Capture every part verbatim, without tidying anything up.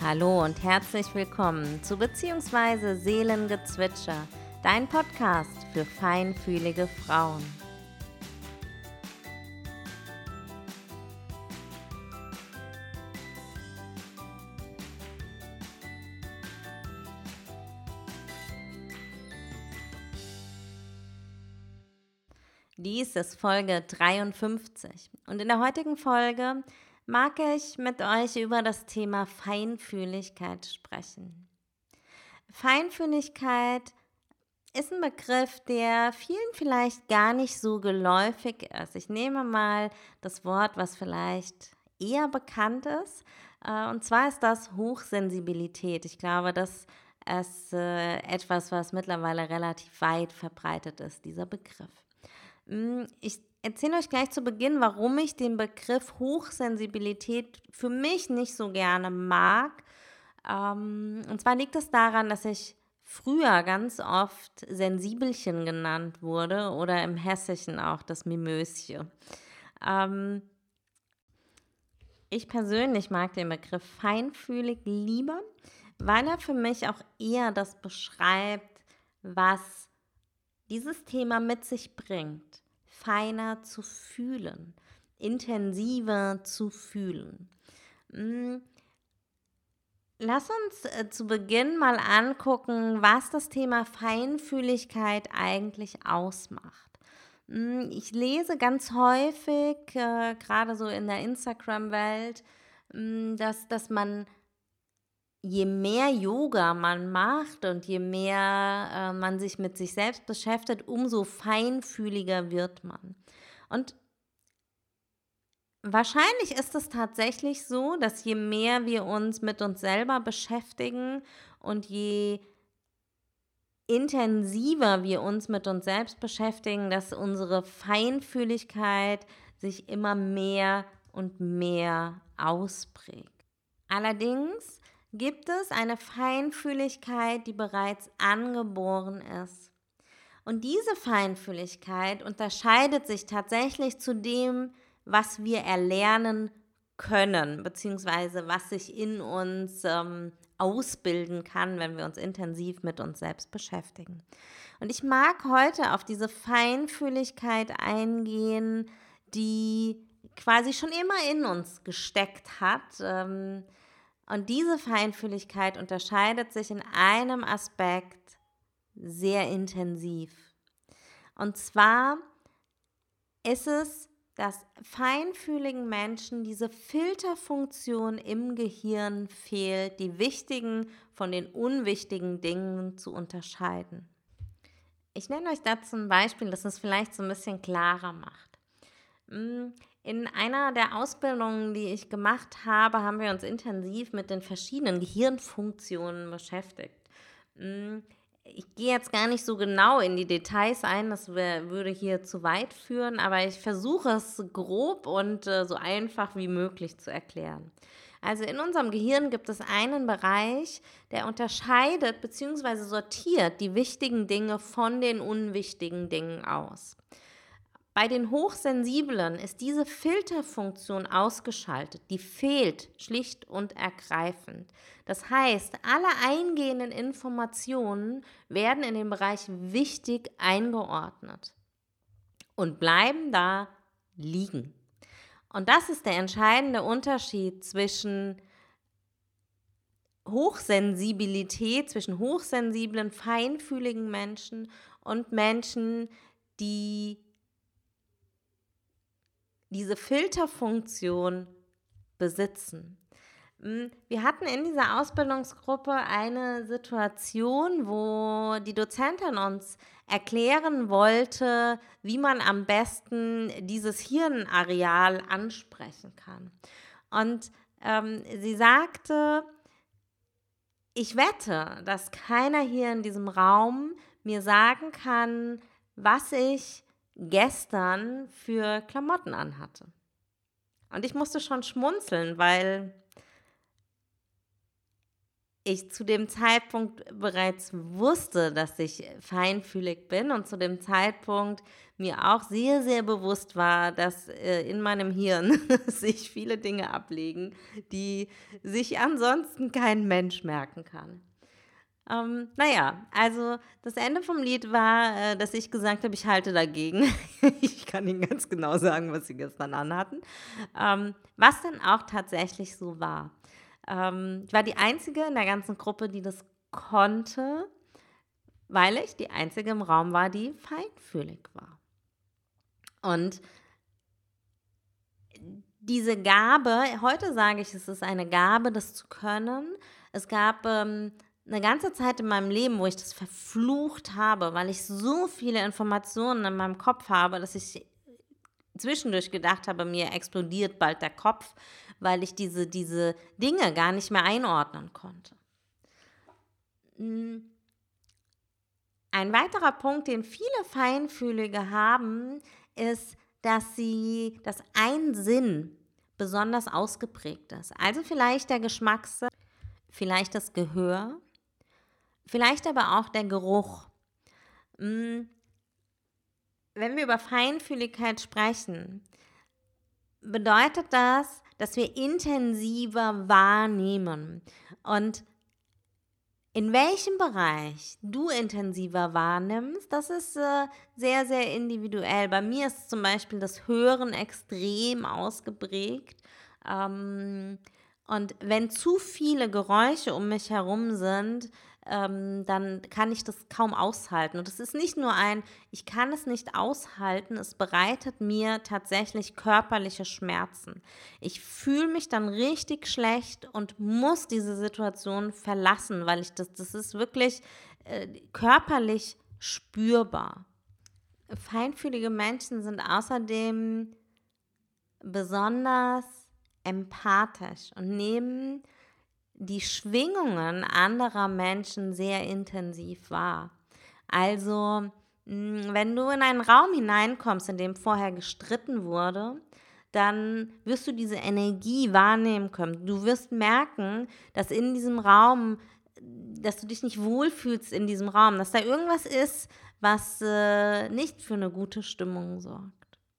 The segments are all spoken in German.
Hallo und herzlich willkommen zu beziehungsweise Seelengezwitscher, dein Podcast für feinfühlige Frauen. Dies ist Folge dreiundfünfzig und in der heutigen Folge mag ich mit euch über das Thema Feinfühligkeit sprechen. Feinfühligkeit ist ein Begriff, der vielen vielleicht gar nicht so geläufig ist. Ich nehme mal das Wort, was vielleicht eher bekannt ist, und zwar ist das Hochsensibilität. Ich glaube, das ist etwas, was mittlerweile relativ weit verbreitet ist, dieser Begriff. Ich erzähle euch gleich zu Beginn, warum ich den Begriff Hochsensibilität für mich nicht so gerne mag. Und zwar liegt es daran, dass ich früher ganz oft Sensibelchen genannt wurde oder im Hessischen auch das Mimöschen. Ich persönlich mag den Begriff feinfühlig lieber, weil er für mich auch eher das beschreibt, was dieses Thema mit sich bringt, feiner zu fühlen, intensiver zu fühlen. Lass uns äh, zu Beginn mal angucken, was das Thema Feinfühligkeit eigentlich ausmacht. Ich lese ganz häufig, äh, gerade so in der Instagram-Welt, dass, dass man je mehr Yoga man macht und je mehr äh, man sich mit sich selbst beschäftigt, umso feinfühliger wird man. Und wahrscheinlich ist es tatsächlich so, dass je mehr wir uns mit uns selber beschäftigen und je intensiver wir uns mit uns selbst beschäftigen, dass unsere Feinfühligkeit sich immer mehr und mehr ausprägt. Allerdings gibt es eine Feinfühligkeit, die bereits angeboren ist. Und diese Feinfühligkeit unterscheidet sich tatsächlich zu dem, was wir erlernen können, beziehungsweise was sich in uns ähm, ausbilden kann, wenn wir uns intensiv mit uns selbst beschäftigen. Und ich mag heute auf diese Feinfühligkeit eingehen, die quasi schon immer in uns gesteckt hat. Ähm, Und diese Feinfühligkeit unterscheidet sich in einem Aspekt sehr intensiv. Und zwar ist es, dass feinfühligen Menschen diese Filterfunktion im Gehirn fehlt, die wichtigen von den unwichtigen Dingen zu unterscheiden. Ich nenne euch dazu ein Beispiel, das es vielleicht so ein bisschen klarer macht. In einer der Ausbildungen, die ich gemacht habe, haben wir uns intensiv mit den verschiedenen Gehirnfunktionen beschäftigt. Ich gehe jetzt gar nicht so genau in die Details ein, das würde hier zu weit führen, aber ich versuche es grob und so einfach wie möglich zu erklären. Also in unserem Gehirn gibt es einen Bereich, der unterscheidet bzw. sortiert die wichtigen Dinge von den unwichtigen Dingen aus. Bei den Hochsensiblen ist diese Filterfunktion ausgeschaltet, die fehlt schlicht und ergreifend. Das heißt, alle eingehenden Informationen werden in den Bereich wichtig eingeordnet und bleiben da liegen. Und das ist der entscheidende Unterschied zwischen Hochsensibilität, zwischen hochsensiblen, feinfühligen Menschen und Menschen, die diese Filterfunktion besitzen. Wir hatten in dieser Ausbildungsgruppe eine Situation, wo die Dozentin uns erklären wollte, wie man am besten dieses Hirnareal ansprechen kann. Und ähm, sie sagte, ich wette, dass keiner hier in diesem Raum mir sagen kann, was ich gestern für Klamotten anhatte. Und ich musste schon schmunzeln, weil ich zu dem Zeitpunkt bereits wusste, dass ich feinfühlig bin und zu dem Zeitpunkt mir auch sehr, sehr bewusst war, dass äh, in meinem Hirn sich viele Dinge ablegen, die sich ansonsten kein Mensch merken kann. Ähm, naja, also das Ende vom Lied war, äh, dass ich gesagt habe, ich halte dagegen. Ich kann Ihnen ganz genau sagen, was Sie gestern anhatten. Ähm, was dann auch tatsächlich so war. Ähm, ich war die Einzige in der ganzen Gruppe, die das konnte, weil ich die Einzige im Raum war, die feinfühlig war. Und diese Gabe, heute sage ich, es ist eine Gabe, das zu können. Es gab ähm, eine ganze Zeit in meinem Leben, wo ich das verflucht habe, weil ich so viele Informationen in meinem Kopf habe, dass ich zwischendurch gedacht habe, mir explodiert bald der Kopf, weil ich diese, diese Dinge gar nicht mehr einordnen konnte. Mm. Ein weiterer Punkt, den viele Feinfühlige haben, ist, dass sie, dass ein Sinn besonders ausgeprägt ist. Also vielleicht der Geschmackssinn, vielleicht das Gehör, vielleicht aber auch der Geruch. Mm, Wenn wir über Feinfühligkeit sprechen, bedeutet das, dass wir intensiver wahrnehmen. Und in welchem Bereich du intensiver wahrnimmst, das ist äh, sehr, sehr individuell. Bei mir ist zum Beispiel das Hören extrem ausgeprägt. Ähm, und wenn zu viele Geräusche um mich herum sind, ähm, dann kann ich das kaum aushalten. Und es ist nicht nur ein, ich kann es nicht aushalten, es bereitet mir tatsächlich körperliche Schmerzen. Ich fühle mich dann richtig schlecht und muss diese Situation verlassen, weil ich das, das ist wirklich äh, körperlich spürbar. Feinfühlige Menschen sind außerdem besonders empathisch und nehmen die Schwingungen anderer Menschen sehr intensiv wahr. Also, mh, wenn du in einen Raum hineinkommst, in dem vorher gestritten wurde, dann wirst du diese Energie wahrnehmen können. Du wirst merken, dass in diesem Raum, dass du dich nicht wohlfühlst in diesem Raum, dass da irgendwas ist, was äh, nicht für eine gute Stimmung sorgt.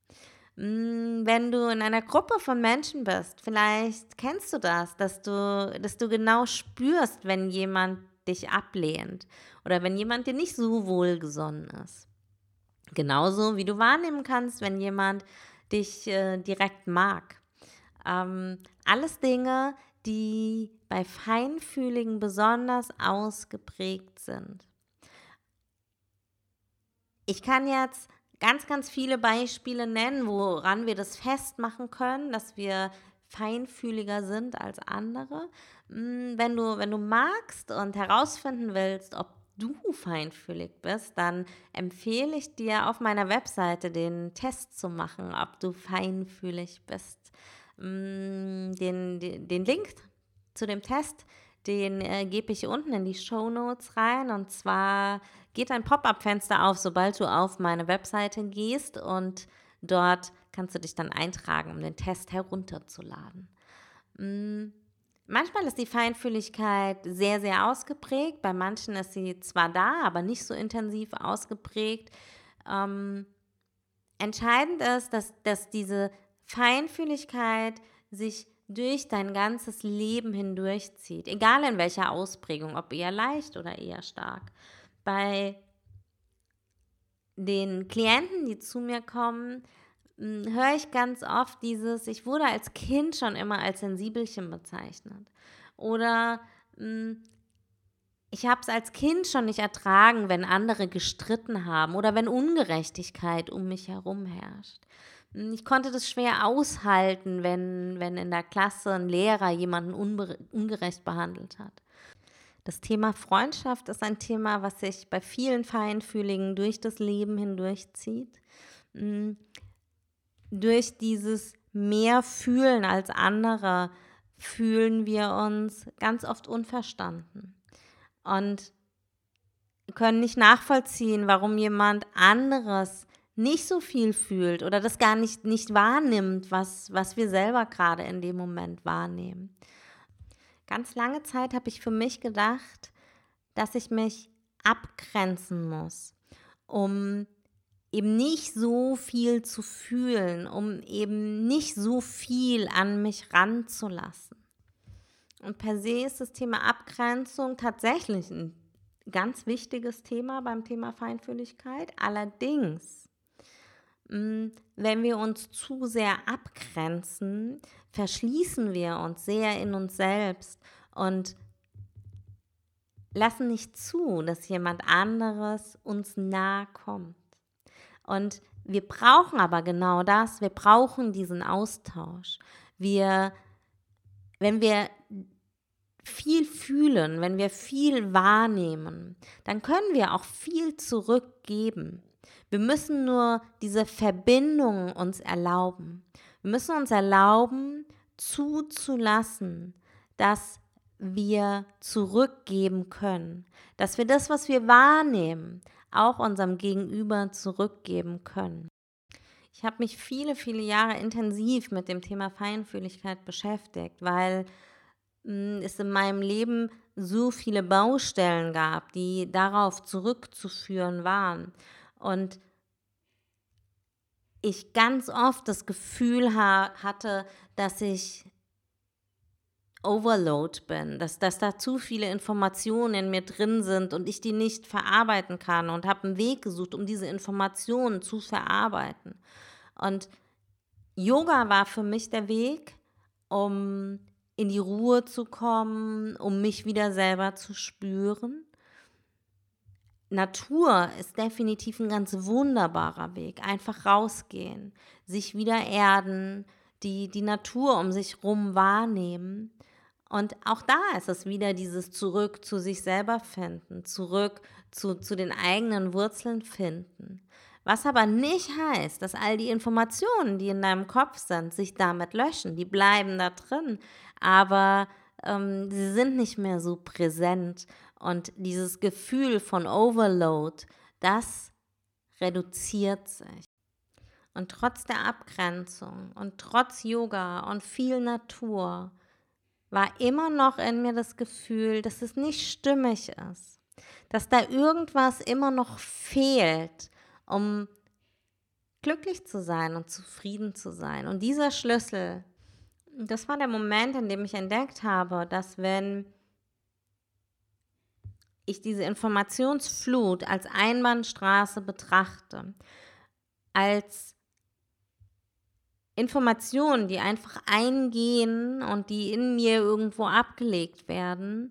Mm, Wenn du in einer Gruppe von Menschen bist, vielleicht kennst du das, dass du, dass du genau spürst, wenn jemand dich ablehnt oder wenn jemand dir nicht so wohlgesonnen ist. Genauso wie du wahrnehmen kannst, wenn jemand dich äh, direkt mag. Ähm, alles Dinge, die bei Feinfühligen besonders ausgeprägt sind. Ich kann jetzt ganz, ganz viele Beispiele nennen, woran wir das festmachen können, dass wir feinfühliger sind als andere. Mm, Wenn du, wenn du magst und herausfinden willst, ob du feinfühlig bist, dann empfehle ich dir auf meiner Webseite den Test zu machen, ob du feinfühlig bist. Mm, Den, den, den Link zu dem Test, den äh, gebe ich unten in die Shownotes rein. Und zwar geht ein Pop-up-Fenster auf, sobald du auf meine Webseite gehst, und dort kannst du dich dann eintragen, um den Test herunterzuladen. Mm, Manchmal ist die Feinfühligkeit sehr, sehr ausgeprägt. Bei manchen ist sie zwar da, aber nicht so intensiv ausgeprägt. Ähm, entscheidend ist, dass, dass diese Feinfühligkeit sich durch dein ganzes Leben hindurchzieht, egal in welcher Ausprägung, ob eher leicht oder eher stark. Bei den Klienten, die zu mir kommen, mh, höre ich ganz oft dieses, ich wurde als Kind schon immer als Sensibelchen bezeichnet. Oder mh, ich habe es als Kind schon nicht ertragen, wenn andere gestritten haben oder wenn Ungerechtigkeit um mich herum herrscht. Hm, Ich konnte das schwer aushalten, wenn, wenn in der Klasse ein Lehrer jemanden unbe- ungerecht behandelt hat. Das Thema Freundschaft ist ein Thema, was sich bei vielen Feinfühligen durch das Leben hindurchzieht. Mm, Durch dieses mehr Fühlen als andere fühlen wir uns ganz oft unverstanden und können nicht nachvollziehen, warum jemand anderes nicht so viel fühlt oder das gar nicht, nicht wahrnimmt, was, was wir selber gerade in dem Moment wahrnehmen. Ganz lange Zeit habe ich für mich gedacht, dass ich mich abgrenzen muss, um eben nicht so viel zu fühlen, um eben nicht so viel an mich ranzulassen. Und per se ist das Thema Abgrenzung tatsächlich ein ganz wichtiges Thema beim Thema Feinfühligkeit. Allerdings, mh, wenn wir uns zu sehr abgrenzen, verschließen wir uns sehr in uns selbst und lassen nicht zu, dass jemand anderes uns nahe kommt. Und wir brauchen aber genau das, wir brauchen diesen Austausch. Wir, wenn wir viel fühlen, wenn wir viel wahrnehmen, dann können wir auch viel zurückgeben. Wir müssen nur diese Verbindung uns erlauben. Wir müssen uns erlauben, zuzulassen, dass wir zurückgeben können, dass wir das, was wir wahrnehmen, auch unserem Gegenüber zurückgeben können. Ich habe mich viele, viele Jahre intensiv mit dem Thema Feinfühligkeit beschäftigt, weil mh, es in meinem Leben so viele Baustellen gab, die darauf zurückzuführen waren. Und ich ganz oft das Gefühl ha- hatte, dass ich Overload bin, dass, dass da zu viele Informationen in mir drin sind und ich die nicht verarbeiten kann und habe einen Weg gesucht, um diese Informationen zu verarbeiten. Und Yoga war für mich der Weg, um in die Ruhe zu kommen, um mich wieder selber zu spüren. Natur ist definitiv ein ganz wunderbarer Weg. Einfach rausgehen, sich wieder erden, die, die Natur um sich rum wahrnehmen. Und auch da ist es wieder dieses Zurück zu sich selber finden, zurück zu, zu den eigenen Wurzeln finden. Was aber nicht heißt, dass all die Informationen, die in deinem Kopf sind, sich damit löschen. Die bleiben da drin, aber ähm, sie sind nicht mehr so präsent. Und dieses Gefühl von Overload, das reduziert sich. Und trotz der Abgrenzung und trotz Yoga und viel Natur war immer noch in mir das Gefühl, dass es nicht stimmig ist, dass da irgendwas immer noch fehlt, um glücklich zu sein und zufrieden zu sein. Und dieser Schlüssel, das war der Moment, in dem ich entdeckt habe, dass wenn ich diese Informationsflut als Einbahnstraße betrachte, als Informationen, die einfach eingehen und die in mir irgendwo abgelegt werden,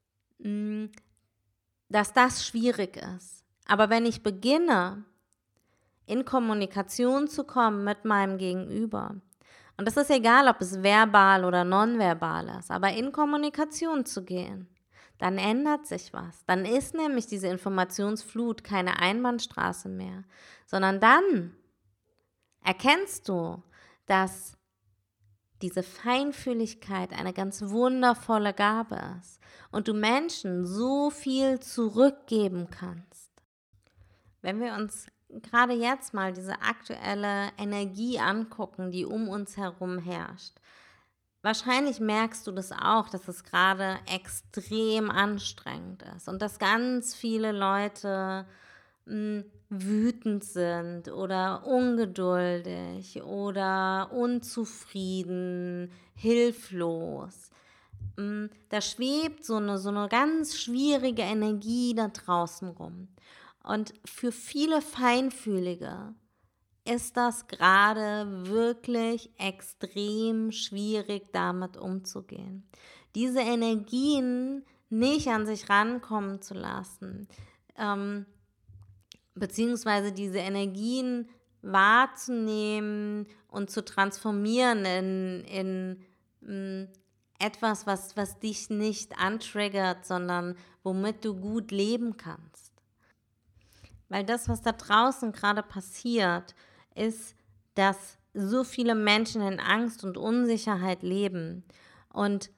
dass das schwierig ist. Aber wenn ich beginne, in Kommunikation zu kommen mit meinem Gegenüber, und das ist egal, ob es verbal oder nonverbal ist, aber in Kommunikation zu gehen, dann ändert sich was. Dann ist nämlich diese Informationsflut keine Einbahnstraße mehr, sondern dann erkennst du, dass diese Feinfühligkeit eine ganz wundervolle Gabe ist und du Menschen so viel zurückgeben kannst. Wenn wir uns gerade jetzt mal diese aktuelle Energie angucken, die um uns herum herrscht, wahrscheinlich merkst du das auch, dass es gerade extrem anstrengend ist und dass ganz viele Leute mh, wütend sind oder ungeduldig oder unzufrieden, hilflos. Mh, da schwebt so eine, so eine ganz schwierige Energie da draußen rum. Und für viele Feinfühlige ist das gerade wirklich extrem schwierig, damit umzugehen. Diese Energien nicht an sich rankommen zu lassen, ähm, beziehungsweise diese Energien wahrzunehmen und zu transformieren in, in mh, etwas, was, was dich nicht antriggert, sondern womit du gut leben kannst. Weil das, was da draußen gerade passiert, ist, dass so viele Menschen in Angst und Unsicherheit leben und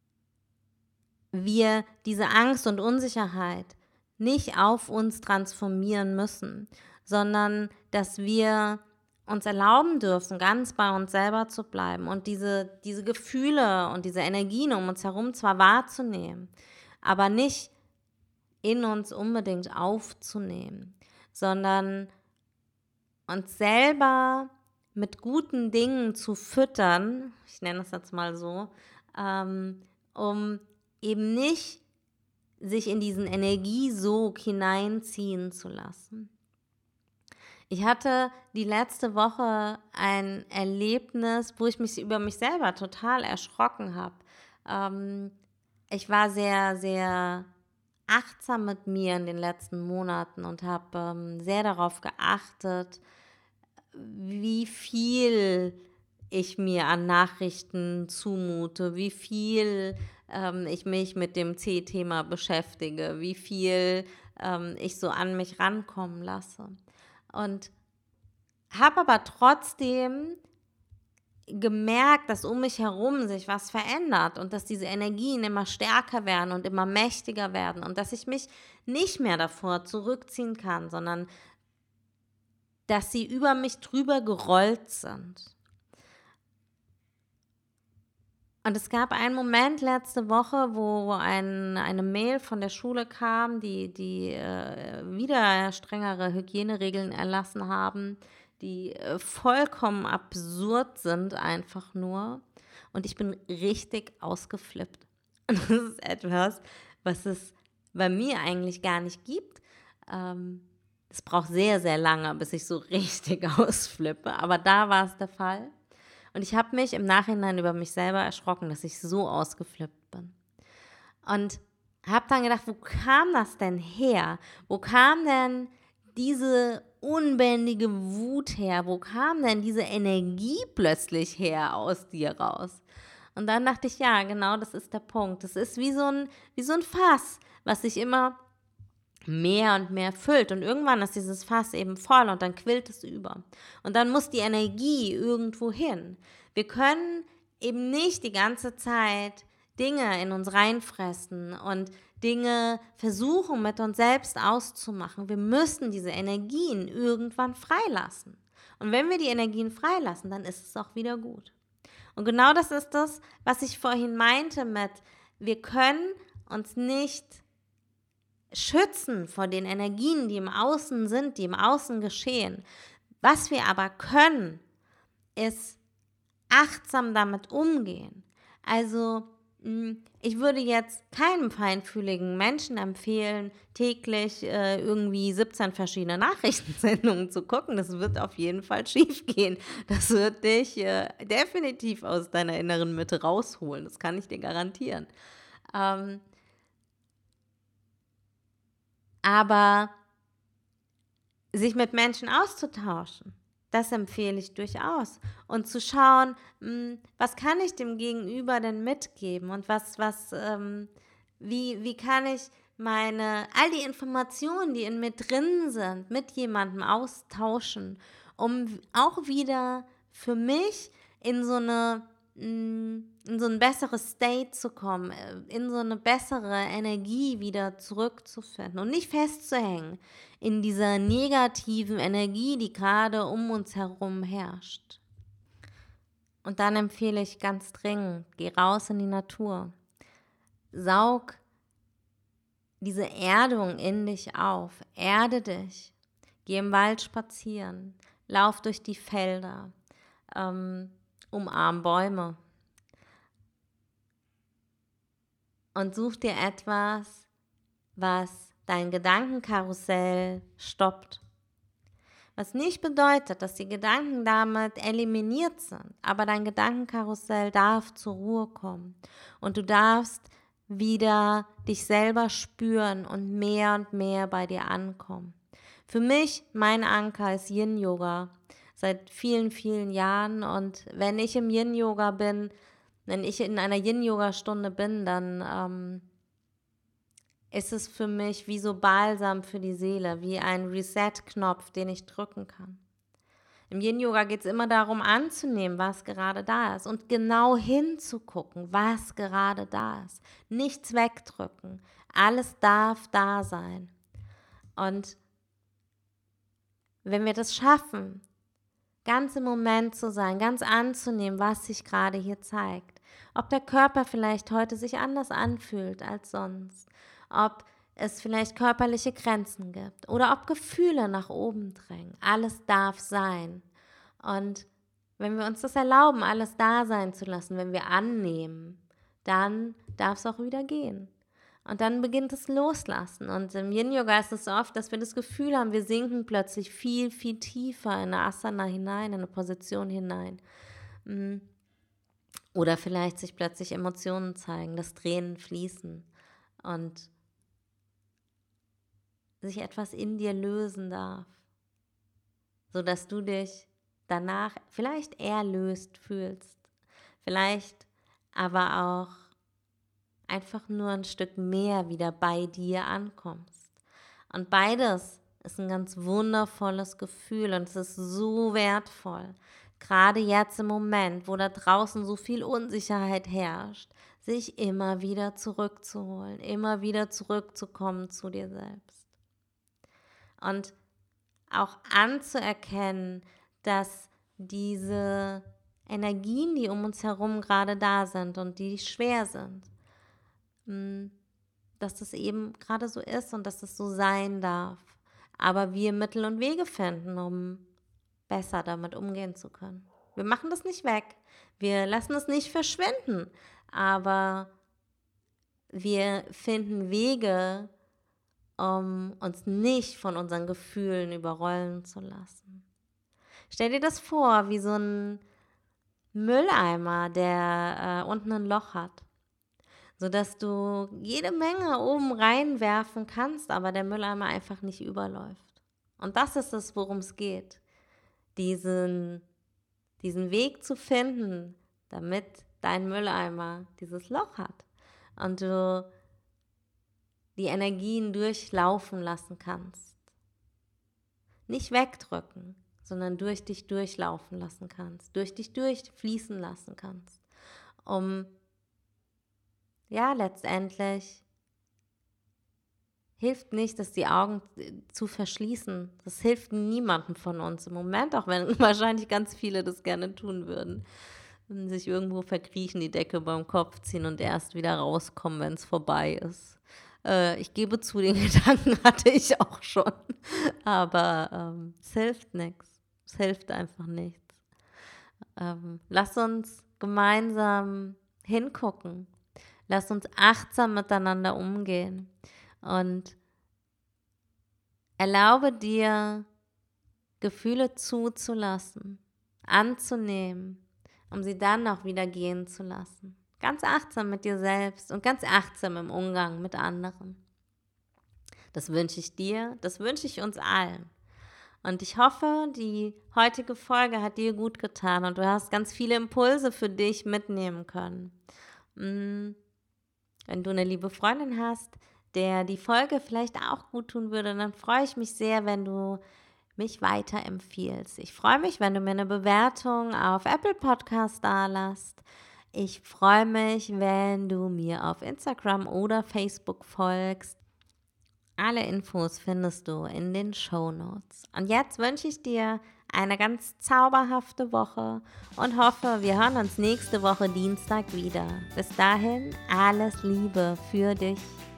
wir diese Angst und Unsicherheit nicht auf uns transformieren müssen, sondern dass wir uns erlauben dürfen, ganz bei uns selber zu bleiben und diese, diese Gefühle und diese Energien um uns herum zwar wahrzunehmen, aber nicht in uns unbedingt aufzunehmen, sondern uns selber mit guten Dingen zu füttern, ich nenne es jetzt mal so, ähm, um eben nicht sich in diesen Energiesog hineinziehen zu lassen. Ich hatte die letzte Woche ein Erlebnis, wo ich mich über mich selber total erschrocken habe. Ähm, ich war sehr, sehr achtsam mit mir in den letzten Monaten und habe ähm, sehr darauf geachtet, wie viel ich mir an Nachrichten zumute, wie viel ähm, ich mich mit dem C-Thema beschäftige, wie viel ähm, ich so an mich rankommen lasse. Und habe aber trotzdem gemerkt, dass um mich herum sich was verändert und dass diese Energien immer stärker werden und immer mächtiger werden und dass ich mich nicht mehr davor zurückziehen kann, sondern dass sie über mich drüber gerollt sind. Und es gab einen Moment letzte Woche, wo, wo ein, eine Mail von der Schule kam, die, die äh, wieder strengere Hygieneregeln erlassen haben, die äh, vollkommen absurd sind einfach nur. Und ich bin richtig ausgeflippt. Und das ist etwas, was es bei mir eigentlich gar nicht gibt. Ähm, es braucht sehr, sehr lange, bis ich so richtig ausflippe. Aber da war es der Fall. Und ich habe mich im Nachhinein über mich selber erschrocken, dass ich so ausgeflippt bin. Und habe dann gedacht, wo kam das denn her? Wo kam denn diese unbändige Wut her? Wo kam denn diese Energie plötzlich her aus dir raus? Und dann dachte ich, ja, genau, das ist der Punkt. Das ist wie so ein, wie so ein Fass, was sich immer mehr und mehr füllt. Und irgendwann ist dieses Fass eben voll und dann quillt es über. Und dann muss die Energie irgendwo hin. Wir können eben nicht die ganze Zeit Dinge in uns reinfressen und Dinge versuchen mit uns selbst auszumachen. Wir müssen diese Energien irgendwann freilassen. Und wenn wir die Energien freilassen, dann ist es auch wieder gut. Und genau das ist das, was ich vorhin meinte mit, wir können uns nicht schützen vor den Energien, die im Außen sind, die im Außen geschehen. Was wir aber können, ist achtsam damit umgehen. Also ich würde jetzt keinem feinfühligen Menschen empfehlen, täglich äh, irgendwie siebzehn verschiedene Nachrichtensendungen zu gucken. Das wird auf jeden Fall schief gehen. Das wird dich äh, definitiv aus deiner inneren Mitte rausholen. Das kann ich dir garantieren. Ähm, aber sich mit Menschen auszutauschen, das empfehle ich durchaus. Und zu schauen, mh, was kann ich dem Gegenüber denn mitgeben und was, was, ähm, wie, wie kann ich meine, all die Informationen, die in mir drin sind, mit jemandem austauschen, um auch wieder für mich in so eine, mh, in so ein besseres State zu kommen, in so eine bessere Energie wieder zurückzufinden und nicht festzuhängen in dieser negativen Energie, die gerade um uns herum herrscht. Und dann empfehle ich ganz dringend, geh raus in die Natur. Saug diese Erdung in dich auf. Erde dich. Geh im Wald spazieren. Lauf durch die Felder. Ähm, umarm Bäume. Und such dir etwas, was dein Gedankenkarussell stoppt. Was nicht bedeutet, dass die Gedanken damit eliminiert sind, aber dein Gedankenkarussell darf zur Ruhe kommen und du darfst wieder dich selber spüren und mehr und mehr bei dir ankommen. Für mich, mein Anker ist Yin-Yoga seit vielen, vielen Jahren und wenn ich im Yin-Yoga bin, wenn ich in einer Yin-Yoga-Stunde bin, dann ähm, ist es für mich wie so Balsam für die Seele, wie ein Reset-Knopf, den ich drücken kann. Im Yin-Yoga geht es immer darum, anzunehmen, was gerade da ist und genau hinzugucken, was gerade da ist. Nichts wegdrücken. Alles darf da sein. Und wenn wir das schaffen, ganz im Moment zu sein, ganz anzunehmen, was sich gerade hier zeigt, ob der Körper vielleicht heute sich anders anfühlt als sonst, ob es vielleicht körperliche Grenzen gibt oder ob Gefühle nach oben drängen. Alles darf sein. Und wenn wir uns das erlauben, alles da sein zu lassen, wenn wir annehmen, dann darf es auch wieder gehen. Und dann beginnt das Loslassen. Und im Yin-Yoga ist es so oft, dass wir das Gefühl haben, wir sinken plötzlich viel, viel tiefer in eine Asana hinein, in eine Position hinein. Oder vielleicht sich plötzlich Emotionen zeigen, dass Tränen fließen und sich etwas in dir lösen darf, sodass du dich danach vielleicht erlöst fühlst, vielleicht aber auch einfach nur ein Stück mehr wieder bei dir ankommst. Und beides ist ein ganz wundervolles Gefühl und es ist so wertvoll, gerade jetzt im Moment, wo da draußen so viel Unsicherheit herrscht, sich immer wieder zurückzuholen, immer wieder zurückzukommen zu dir selbst. Und auch anzuerkennen, dass diese Energien, die um uns herum gerade da sind und die schwer sind, dass das eben gerade so ist und dass das so sein darf. Aber wir Mittel und Wege finden, um besser damit umgehen zu können. Wir machen das nicht weg. Wir lassen es nicht verschwinden. Aber wir finden Wege, um uns nicht von unseren Gefühlen überrollen zu lassen. Stell dir das vor, wie so ein Mülleimer, der äh, unten ein Loch hat, sodass du jede Menge oben reinwerfen kannst, aber der Mülleimer einfach nicht überläuft. Und das ist es, worum es geht, diesen, diesen Weg zu finden, damit dein Mülleimer dieses Loch hat und du die Energien durchlaufen lassen kannst. Nicht wegdrücken, sondern durch dich durchlaufen lassen kannst, durch dich durchfließen lassen kannst, um ja, letztendlich hilft nicht, dass die Augen zu verschließen. Das hilft niemandem von uns im Moment, auch wenn wahrscheinlich ganz viele das gerne tun würden. Und sich irgendwo verkriechen, die Decke beim Kopf ziehen und erst wieder rauskommen, wenn es vorbei ist. Äh, ich gebe zu, den Gedanken hatte ich auch schon. Aber ähm, es hilft nichts. Es hilft einfach nichts. Ähm, lass uns gemeinsam hingucken. Lass uns achtsam miteinander umgehen und erlaube dir, Gefühle zuzulassen, anzunehmen, um sie dann auch wieder gehen zu lassen. Ganz achtsam mit dir selbst und ganz achtsam im Umgang mit anderen. Das wünsche ich dir, das wünsche ich uns allen. Und ich hoffe, die heutige Folge hat dir gut getan und du hast ganz viele Impulse für dich mitnehmen können. Mm. Wenn du eine liebe Freundin hast, der die Folge vielleicht auch gut tun würde, dann freue ich mich sehr, wenn du mich weiterempfiehlst. Ich freue mich, wenn du mir eine Bewertung auf Apple Podcast dalässt. Ich freue mich, wenn du mir auf Instagram oder Facebook folgst. Alle Infos findest du in den Shownotes. Und jetzt wünsche ich dir eine ganz zauberhafte Woche und hoffe, wir hören uns nächste Woche Dienstag wieder. Bis dahin, alles Liebe für dich.